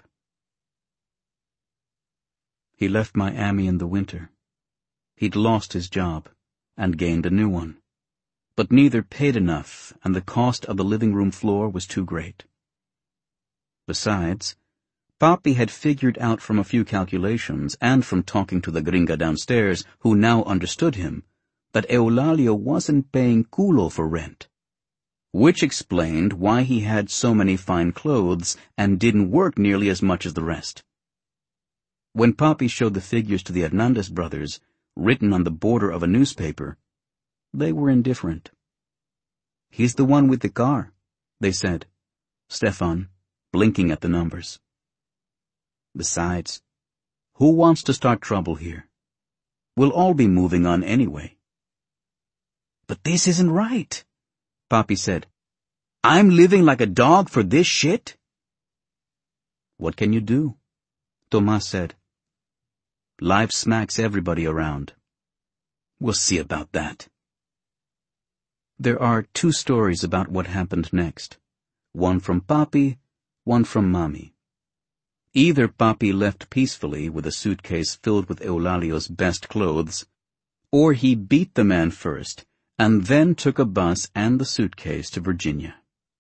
He left Miami in the winter. He'd lost his job and gained a new one, but neither paid enough and the cost of the living room floor was too great. Besides, Papi had figured out from a few calculations and from talking to the gringa downstairs, who now understood him, that Eulalio wasn't paying culo for rent, which explained why he had so many fine clothes and didn't work nearly as much as the rest. When Papi showed the figures to the Hernandez brothers, written on the border of a newspaper, they were indifferent. He's the one with the car, they said, Stefan, blinking at the numbers. Besides, who wants to start trouble here? We'll all be moving on anyway. But this isn't right, Papi said. I'm living like a dog for this shit? What can you do? Tomas said. Life smacks everybody around. We'll see about that. There are two stories about what happened next. One from Papi, one from Mami. Either Papi left peacefully with a suitcase filled with Eulalio's best clothes, or he beat the man first and then took a bus and the suitcase to Virginia.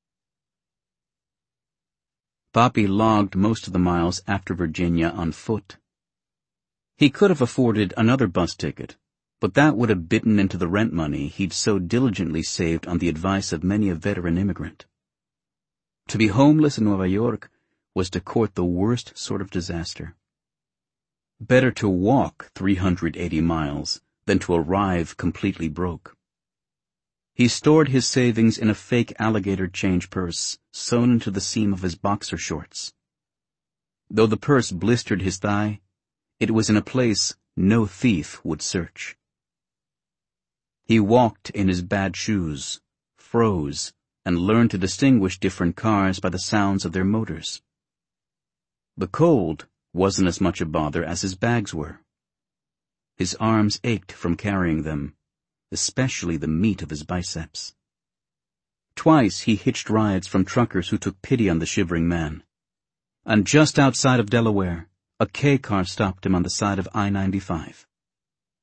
Papi logged most of the miles after Virginia on foot. He could have afforded another bus ticket, but that would have bitten into the rent money he'd so diligently saved on the advice of many a veteran immigrant. To be homeless in Nueva York was to court the worst sort of disaster. Better to walk three hundred eighty miles than to arrive completely broke. He stored his savings in a fake alligator change purse sewn into the seam of his boxer shorts. Though the purse blistered his thigh, it was in a place no thief would search. He walked in his bad shoes, froze, and learned to distinguish different cars by the sounds of their motors. The cold wasn't as much a bother as his bags were. His arms ached from carrying them, especially the meat of his biceps. Twice he hitched rides from truckers who took pity on the shivering man. And just outside of Delaware, a K car stopped him on the side of I ninety-five.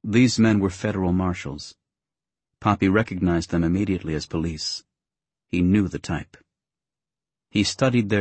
These men were federal marshals. Poppy recognized them immediately as police. He knew the type. He studied their